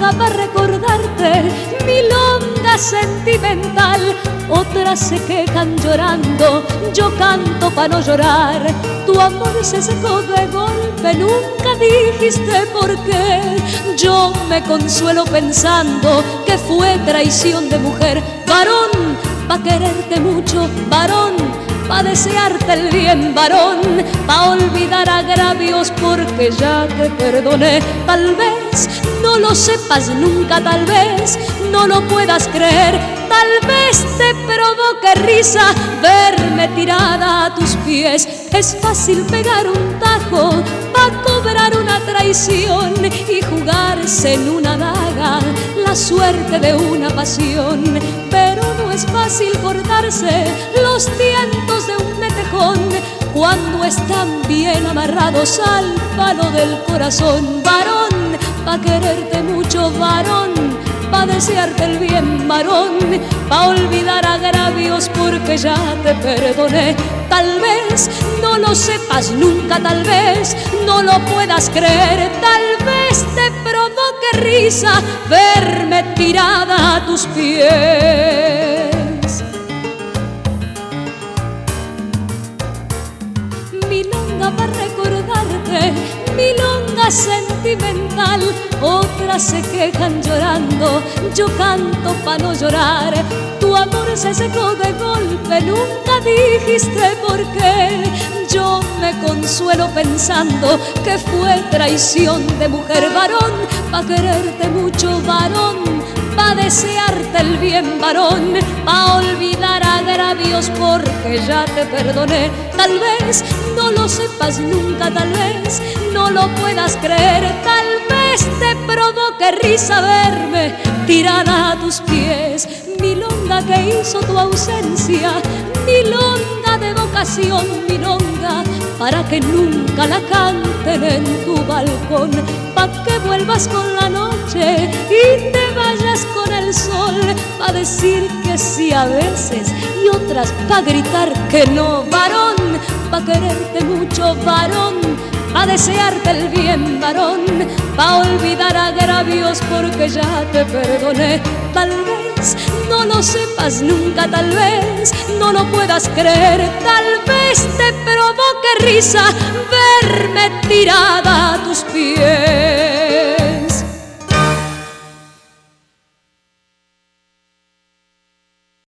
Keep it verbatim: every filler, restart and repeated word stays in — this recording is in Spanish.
milonga para recordarte, milonga sentimental. Otras se quejan llorando, yo canto pa' no llorar. Tu amor se secó de golpe, nunca dijiste por qué. Yo me consuelo pensando que fue traición de mujer. Varón, pa' quererte mucho, varón, pa' desearte el bien, varón, pa' olvidar agravios porque ya te perdoné. Tal vez no lo sepas nunca, tal vez no lo puedas creer, tal vez te provoque risa verme tirada a tus pies. Es fácil pegar un tajo pa' cobrar una traición y jugarse en una daga la suerte de una pasión, pero no es fácil cortarse los tientos de un metejón cuando están bien amarrados al palo del corazón. Varón, pa' quererte mucho, varón, pa' desearte el bien, varón, pa' olvidar agravios porque ya te perdoné. Tal vez no lo sepas nunca, tal vez no lo puedas creer, tal vez te provoque risa verme tirada a tus pies. Milonga para recordarte, milonga sentimental. Otras se quejan llorando, yo canto pa' no llorar. Tu amor se secó de golpe, nunca dijiste por qué. Yo me consuelo pensando que fue traición de mujer. Varón, pa' quererte mucho, varón, pa' desearte el bien, varón, pa' olvidar agravios porque ya te perdoné. Tal vez no lo sepas nunca, tal vez no lo puedas creer, tal vez te provoque risa verme tirada a tus pies. Milonga que hizo tu ausencia, milonga de vocación, milonga para que nunca la canten en tu balcón, pa' que vuelvas con la noche y te vayas con el sol, pa' decir que sí a veces y otras pa' gritar que no. Varón, pa' quererte mucho, varón, pa' desearte el bien, varón, pa' olvidar agravios porque ya te perdoné. Tal vez no lo sepas nunca, tal vez no lo puedas creer, tal vez te provoque risa verme tirada a tus pies.